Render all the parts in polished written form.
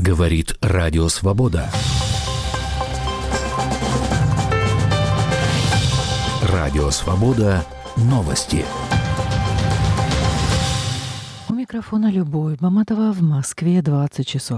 Говорит Радио Свобода. Радио Свобода. Новости. У микрофона Любовь Маматова, в Москве 20 часов.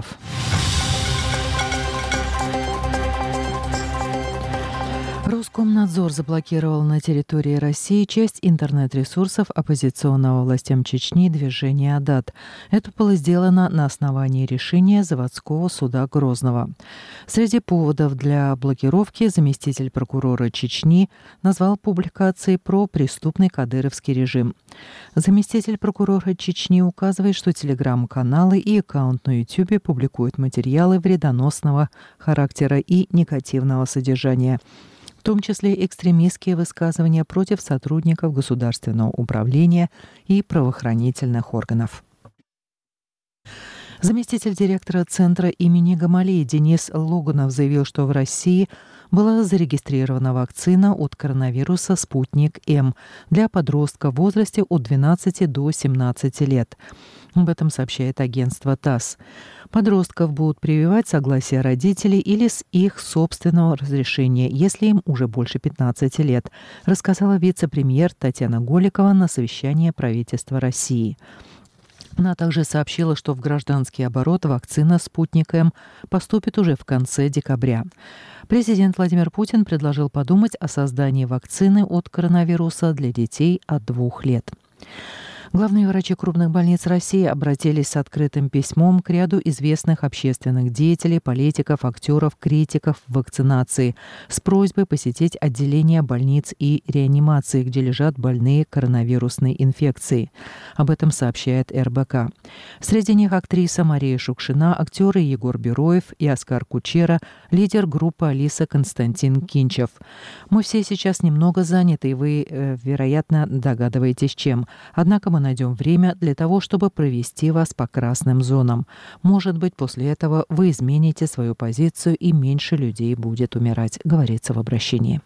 Роскомнадзор заблокировал на территории России часть интернет-ресурсов оппозиционного властям Чечни движения «Адат». Это было сделано на основании решения заводского суда Грозного. Среди поводов для блокировки заместитель прокурора Чечни назвал публикации про преступный кадыровский режим. Заместитель прокурора Чечни указывает, что телеграм-каналы и аккаунт на YouTube публикуют материалы вредоносного характера и негативного содержания, в том числе экстремистские высказывания против сотрудников государственного управления и правоохранительных органов. Заместитель директора Центра имени Гамалеи Денис Логунов заявил, что в России была зарегистрирована вакцина от коронавируса «Спутник-М» для подростков в возрасте от 12 до 17 лет. Об этом сообщает агентство ТАСС. Подростков будут прививать согласие родителей или с их собственного разрешения, если им уже больше 15 лет, рассказала вице-премьер Татьяна Голикова на совещании правительства России. Она также сообщила, что в гражданский оборот вакцина «Спутник-М» поступит уже в конце декабря. Президент Владимир Путин предложил подумать о создании вакцины от коронавируса для детей от 2 лет. Главные врачи крупных больниц России обратились с открытым письмом к ряду известных общественных деятелей, политиков, актеров, критиков вакцинации с просьбой посетить отделения больниц и реанимации, где лежат больные коронавирусной инфекцией. Об этом сообщает РБК. Среди них актриса Мария Шукшина, актеры Егор Бероев и Оскар Кучера, лидер группы Алиса Константин Кинчев. Мы все сейчас немного заняты, и вы, вероятно, догадываетесь, чем. Однако мы найдем время для того, чтобы провести вас по красным зонам. Может быть, после этого вы измените свою позицию и меньше людей будет умирать, говорится в обращении.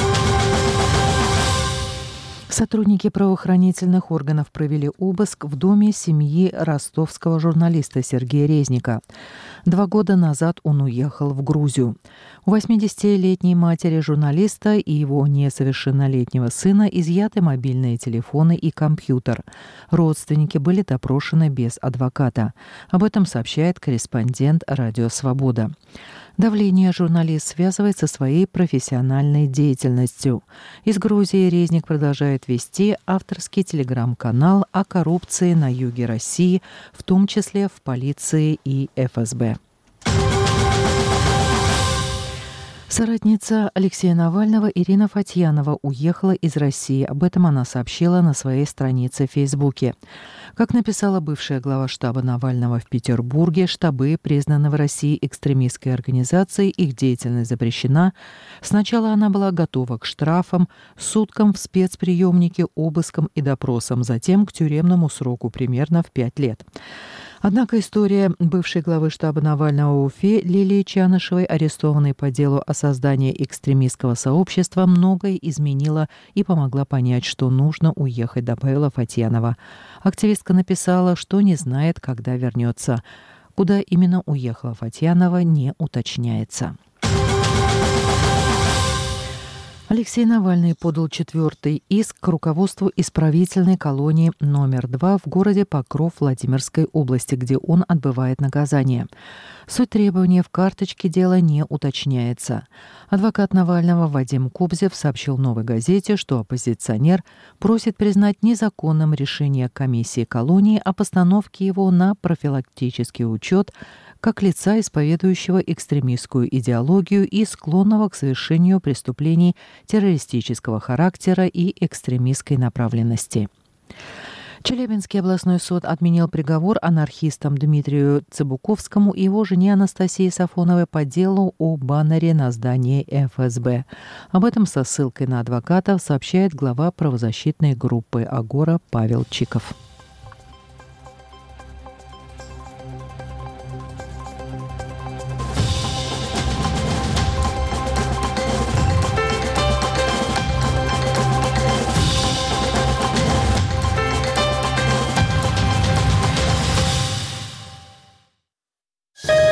Сотрудники правоохранительных органов провели обыск в доме семьи ростовского журналиста Сергея Резника. 2 года назад он уехал в Грузию. У 80-летней матери журналиста и его несовершеннолетнего сына изъяты мобильные телефоны и компьютер. Родственники были допрошены без адвоката. Об этом сообщает корреспондент «Радио Свобода». Давление журналист связывает со своей профессиональной деятельностью. Из Грузии Резник продолжает вести авторский телеграм-канал о коррупции на юге России, в том числе в полиции и ФСБ. Соратница Алексея Навального Ирина Фатьянова уехала из России. Об этом она сообщила на своей странице в Фейсбуке. Как написала бывшая глава штаба Навального в Петербурге, штабы признаны в России экстремистской организацией, их деятельность запрещена. Сначала она была готова к штрафам, суткам в спецприемнике, обыскам и допросам, затем к тюремному сроку примерно в 5 лет. Однако история бывшей главы штаба Навального в Уфе Лилии Чанышевой, арестованной по делу о создании экстремистского сообщества, многое изменила и помогла понять, что нужно уехать, добавила Фатьянова. Активистка написала, что не знает, когда вернется. Куда именно уехала Фатьянова, не уточняется. Алексей Навальный подал 4-й иск к руководству исправительной колонии номер 2 в городе Покров Владимирской области, где он отбывает наказание. Суть требования в карточке дела не уточняется. Адвокат Навального Вадим Кобзев сообщил «Новой газете», что оппозиционер просит признать незаконным решение комиссии колонии о постановке его на профилактический учет как лица, исповедующего экстремистскую идеологию и склонного к совершению преступлений террористического характера и экстремистской направленности. Челябинский областной суд отменил приговор анархистам Дмитрию Цыбуковскому и его жене Анастасии Сафоновой по делу о баннере на здании ФСБ. Об этом со ссылкой на адвокатов сообщает глава правозащитной группы «Агора» Павел Чиков.